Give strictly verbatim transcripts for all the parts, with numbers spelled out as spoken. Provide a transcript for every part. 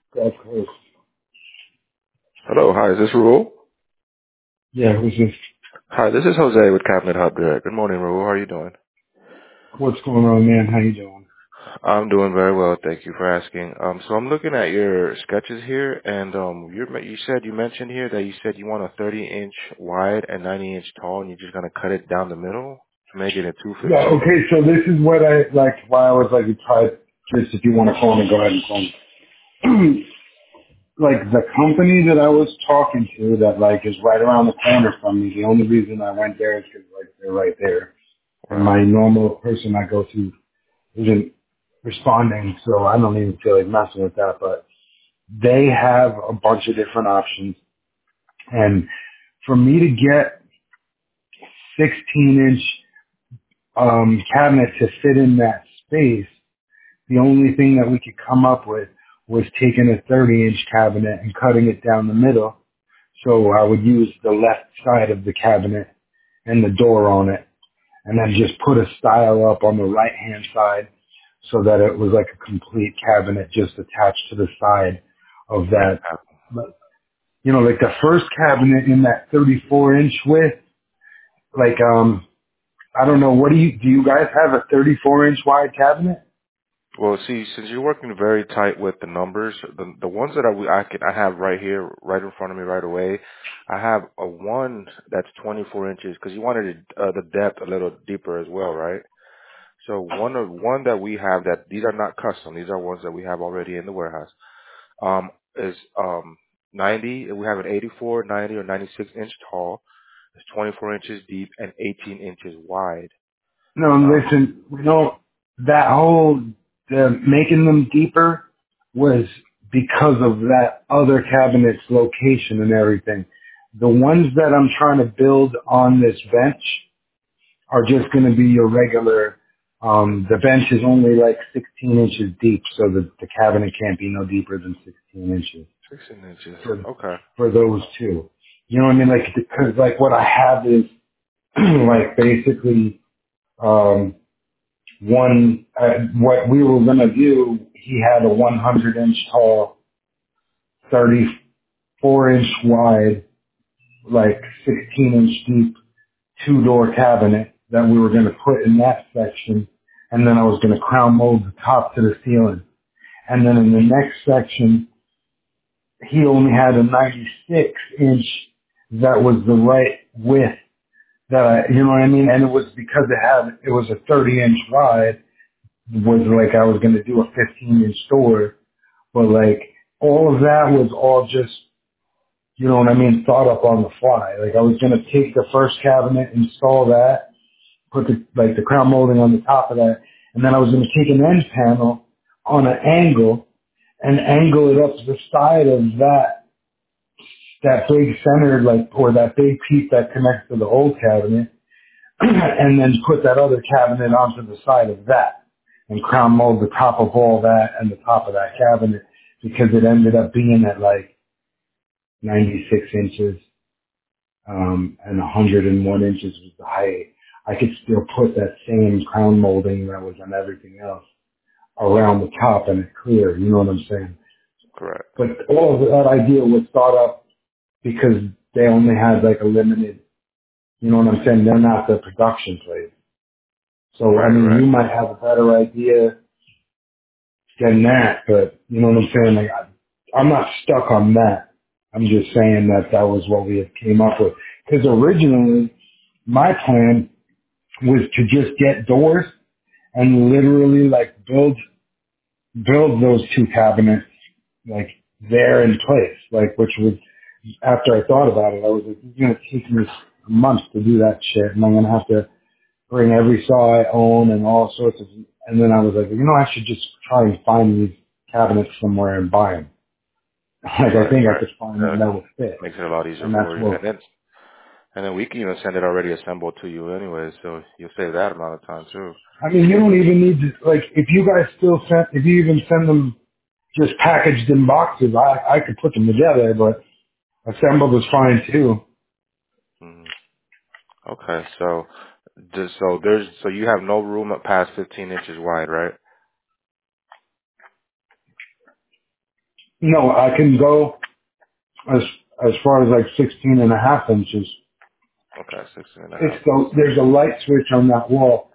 Gulf Coast. Hello, hi, is this Raul? Yeah, who's this? Hi, this is Jose with Cabinet Hub Good. Good morning, Raul. How are you doing? What's going on, man? How you doing? I'm doing very well, thank you for asking. Um, so I'm looking at your sketches here, and um, you you said you mentioned here that you said you want a thirty inch wide and ninety inch tall, and you're just gonna cut it down the middle to make it a two Yeah, fifteen. okay, so this is what I, like, why I was like, you type, just if you want to call me, go ahead and call me. Like, the company that I was talking to that, like, is right around the corner from me, the only reason I went there is because, like, they're right there. And Right. my normal person I go to isn't responding, so I don't even feel like messing with that, but they have a bunch of different options. And for me to get sixteen inch um, cabinet to fit in that space, the only thing that we could come up with was taking a thirty inch cabinet and cutting it down the middle. So I would use the left side of the cabinet and the door on it, and then just put a stile up on the right hand side so that it was like a complete cabinet just attached to the side of that. But, you know, like the first cabinet in that thirty-four inch width, like, um, I don't know, what do you, do you guys have a thirty-four inch wide cabinet? Well, see, since you're working very tight with the numbers, the the ones that I I can I have right here, right in front of me, right away, I have a one that's twenty-four inches because you wanted it, uh, the depth a little deeper as well, right? So one of one that we have that these are not custom; these are ones that we have already in the warehouse. Um, is um ninety. We have an eighty-four, ninety, or ninety-six inch tall. It's twenty-four inches deep and eighteen inches wide. No, Um, listen, we don't, that whole, the making them deeper was because of that other cabinet's location and everything. The ones that I'm trying to build on this bench are just going to be your regular, um, the bench is only like sixteen inches deep, so the, the cabinet can't be no deeper than sixteen inches sixteen inches. for, Okay. for those two. You know what I mean? Like, because like what I have is like basically, um, one, uh, what we were going to do, he had a one hundred inch tall, thirty-four inch wide, like sixteen inch deep, two door cabinet that we were going to put in that section. And then I was going to crown mold the top to the ceiling. And then in the next section, he only had a ninety-six inch that was the right width that I, you know what I mean? And it was because it had, it was a thirty inch wide, was like I was going to do a fifteen inch door. But like all of that was all just, you know what I mean, thought up on the fly. Like I was going to take the first cabinet, install that, put the, like the crown molding on the top of that, and then I was going to take an end panel on an angle and angle it up to the side of that, that big center, like, or that big piece that connects to the old cabinet, and then put that other cabinet onto the side of that and crown mold the top of all that and the top of that cabinet because it ended up being at like ninety-six inches, um, and one hundred one inches was the height. I could still put that same crown molding that was on everything else around the top and it clear, you know what I'm saying? Correct. But all of that idea was thought up because they only had like a limited, you know what I'm saying? They're not the production place. So, I Right. mean, Right. you might have a better idea than that, but you know what I'm saying? Like, I, I'm not stuck on that. I'm just saying that that was what we had came up with. Because originally, my plan was to just get doors and literally like build build those two cabinets like there in place. Like, which was after I thought about it, I was like, it's gonna take me months to do that shit, and I'm gonna have to bring every saw I own and all sorts of. And then I was like, you know, I should just try and find these cabinets somewhere and buy them. Like, I Right. think I Right. could find Uh, them that would fit, makes it a lot easier and that's for you, what. and then and then we can even send it already assembled to you anyway, so you'll save that amount of time too. I mean, you don't even need to like if you guys still send if you even send them just packaged in boxes, I I could put them together, but assembled is fine too. hmm Okay. So just so there's so you have no room up past fifteen inches wide, right? No, I can go as as far as like sixteen and a half inches. Okay, sixteen and a half It's the, inches. there's a light switch on that wall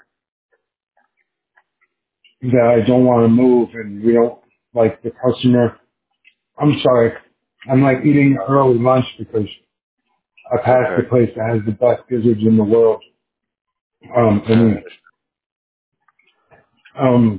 that I don't want to move, and we don't like the customer. I'm sorry, I'm like eating early lunch because I It's passed the okay. place that has the best gizzards in the world. Um, I Yeah. mean, um,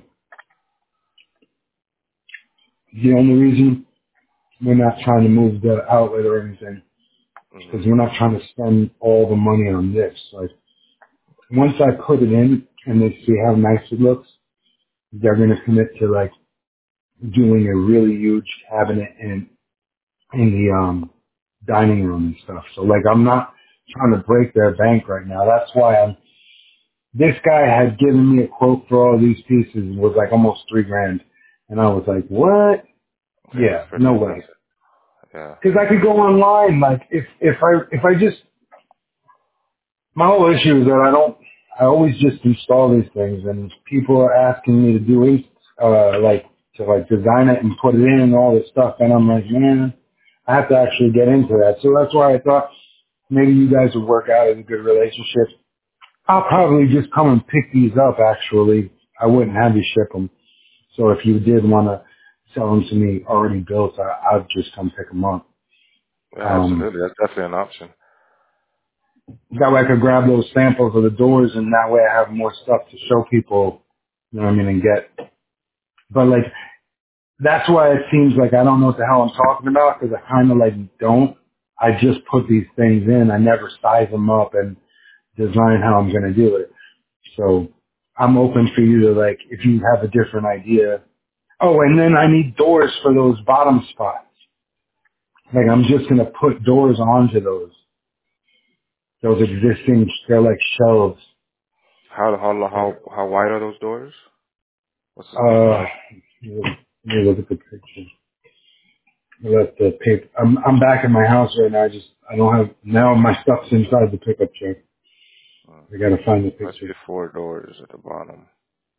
the only reason we're not trying to move the outlet or anything is hmm because we're not trying to spend all the money on this. Like once I put it in and they see how nice it looks, they're going to commit to like doing a really huge cabinet in in the um dining room and stuff. So like I'm not trying to break their bank right now. That's why I'm. This guy had given me a quote for all these pieces. It was like almost three grand, and I was like, what? Yeah, that's Yeah, pretty no way. expensive. Yeah. Because I could go online. Like if if I if I just my whole issue is that I don't. I always just install these things, and people are asking me to do it, uh, like to like design it and put it in and all this stuff, and I'm like, man, I have to actually get into that. So that's why I thought maybe you guys would work out as a good relationship. I'll probably just come and pick these up. Actually, I wouldn't have you ship them. So if you did want to sell them to me already built, I, I'd just come pick them up. Yeah, Um, absolutely. That's definitely an option. that way I could grab those samples of the doors, and that way I have more stuff to show people. You know what I mean? And get. But like that's why it seems like I don't know what the hell I'm talking about because I kind of like don't. I just put these things in. I never size them up and design how I'm going to do it. So I'm open for you to like, if you have a different idea. Oh, and then I need doors for those bottom spots. Like I'm just going to put doors onto those, those existing, they're like shelves. How how Like, how how wide are those doors? What's the, what's the uh, measure? let me look at the picture. I left the paper. I'm, I'm back in my house right now. I just, I don't have, now my stuff's inside the pickup truck. Hmm. I got to find the Must picture. be four doors at the bottom.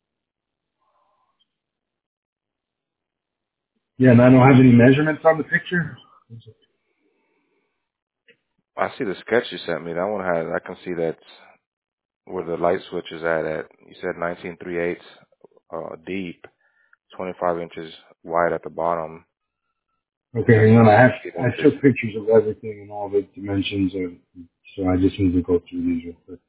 Yeah, and I don't have any measurements on the picture. I see the sketch you sent me. That one has. I can see that where the light switch is at. At you said nineteen three eighths uh, deep, twenty-five inches wide at the bottom, Okay, and hang on. I have, sixteen I inches. took pictures of everything and all the dimensions, of, so I just need to go through these real quick.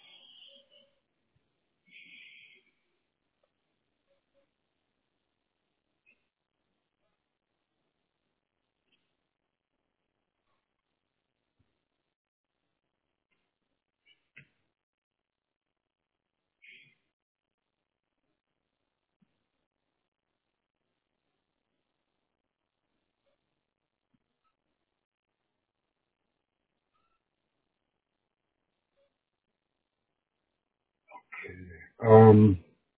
Um,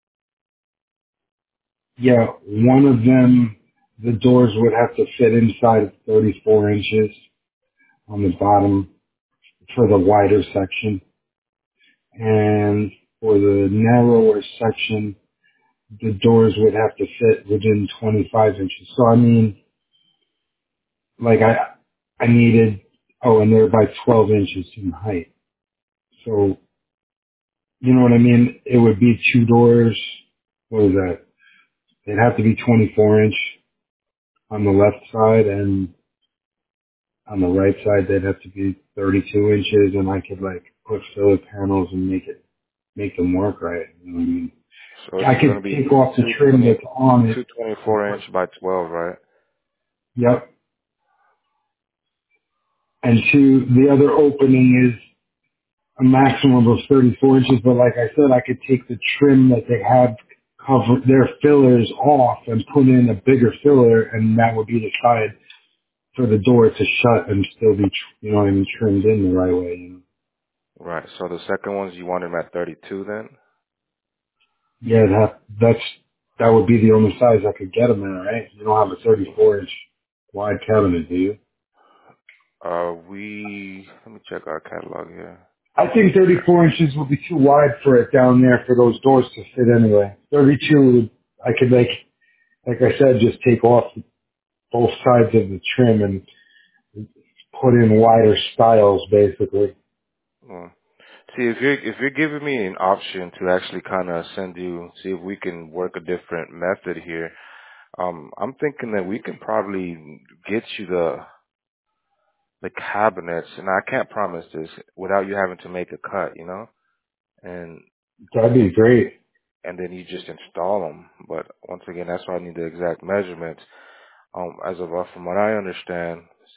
yeah, one of them, the doors would have to fit inside of thirty-four inches on the bottom for the wider section. And for the narrower section, the doors would have to fit within twenty-five inches. So I mean, like I, I needed, oh, and they're by twelve inches in height. So, you know what I mean? It would be two doors. What is that? It'd have to be twenty-four inch on the left side, and on the right side they'd have to be thirty-two inches, and I could like put filler panels and make it, make them work right. You know what I mean? So it's I going to could be take off the two trim twenty, that's on it two and twenty-four put, inch by twelve, right? yep. And two, the other opening is a maximum of thirty-four inches, but like I said, I could take the trim that they have cover their fillers off and put in a bigger filler, and that would be the side for the door to shut and still be, tr- you know what I mean, trimmed in the right way. You know? Right. So the second ones you want them at thirty-two then? Yeah, that that's that would be the only size I could get them in, right? You don't have a thirty-four inch wide cabinet, do you? Uh, we let me check our catalog here. I think thirty-four inches would be too wide for it down there for those doors to fit anyway. thirty-two, would, I could like, like I said, just take off both sides of the trim and put in wider stiles, basically. Well, see, if you're if you're giving me an option to actually kind of send you, see if we can work a different method here. Um, I'm thinking that we can probably get you the the cabinets, and I can't promise this without you having to make a cut, you know, and That'd be great. and then you just install them. But once again, that's why I need the exact measurements. Um, as of uh, from what I understand,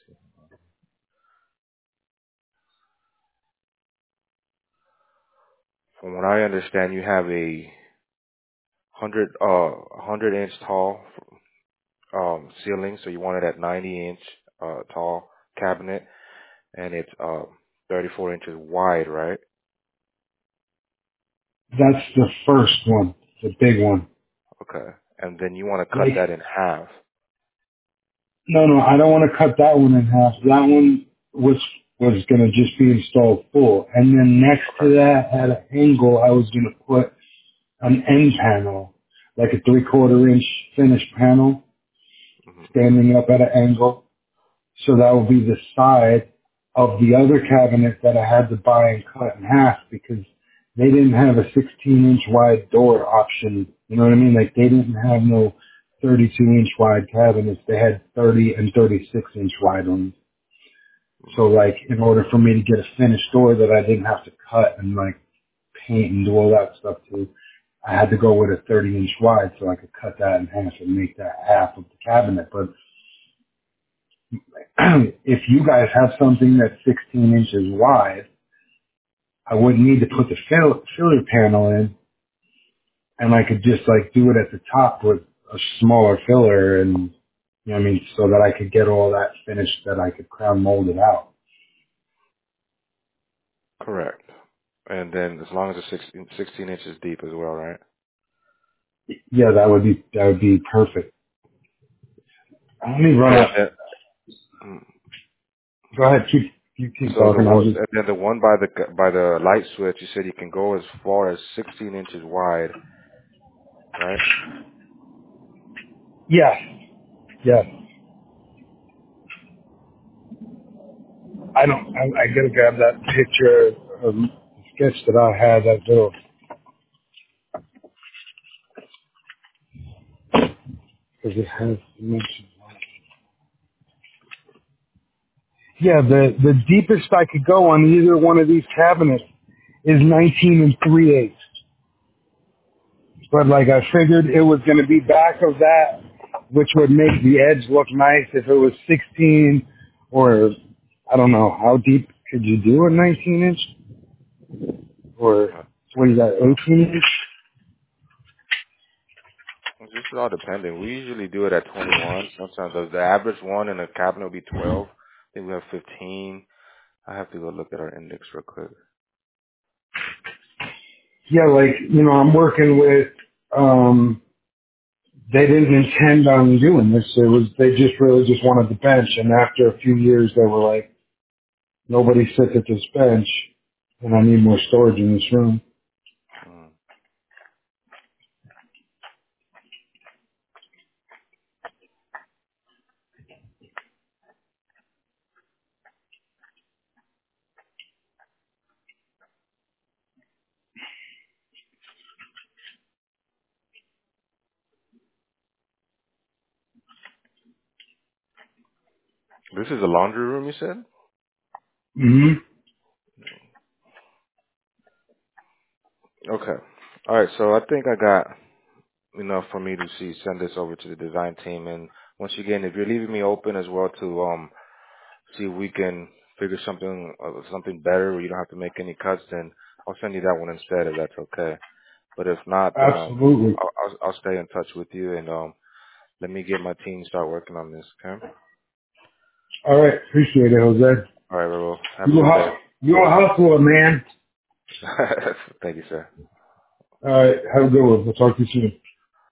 from what I understand, you have a hundred uh hundred inch tall um ceiling, so you want it at ninety inch uh tall cabinet, and it's uh thirty-four inches wide, right? That's the first one, the big one. Okay, and then you want to cut Like, that in half. no, no, I don't want to cut that one in half. That one was was going to just be installed full, and then next to Okay. that, at an angle, I was going to put an end panel, like a three quarter inch finished panel, Hmm. standing up at an angle. So that would be the side of the other cabinet that I had to buy and cut in half because they didn't have a sixteen inch wide door option. You know what I mean? Like they didn't have no thirty-two inch wide cabinets. They had thirty and thirty-six inch wide ones. So Hmm. like in order for me to get a finished door that I didn't have to cut and like paint and do all that stuff to, I had to go with a thirty inch wide so I could cut that in half and make that half of the cabinet. But if you guys have something that's sixteen inches wide, I wouldn't need to put the fill, filler panel in, and I could just like do it at the top with a smaller filler, and you know what I mean, so that I could get all that finished that I could crown mold it out. Correct. And then as long as it's sixteen, sixteen inches deep as well, right? Yeah, that would be that would be perfect. Let me run Okay. out. And then, mm, Go ahead, keep you keep so the talking. I'll one, just and then the one by the by the light switch, you said you can go as far as sixteen inches wide, right? yes, yes. I don't. I, I gotta grab that picture of the sketch that I had. That little because it has dimensions. Yeah, the, the deepest I could go on either one of these cabinets is nineteen and three eighths. But like I figured it was going to be back of that, which would make the edge look nice if it was sixteen or I don't know, how deep could you do a nineteen inch? Or Uh, what do you got, uh, eighteen inch? it's just all depending. We usually do it at twenty-one. Sometimes the the average one in a cabinet will be twelve. I think we have fifteen. I have to go look at our index real quick. Yeah, like, you know, I'm working with, um, they didn't intend on doing this. It was, they just really just wanted the bench. And after a few years, they were like, nobody sits at this bench, and I need more storage in this room. Mm. This is a laundry room, you said? hmm Okay. All right. So I think I got enough for me to see send this over to the design team. And once again, if you're leaving me open as well to um see if we can figure something uh, something better where you don't have to make any cuts, then I'll send you that one instead if that's okay. But if not, then um Absolutely. I'll I'll, I'll stay in touch with you and um let me get my team start working on this. Okay. All right. Appreciate it, Jose. All right, Raul. Have a You good a, day. you a hustler, man. Thank you, sir. All right. Have a good one. We'll talk to you soon.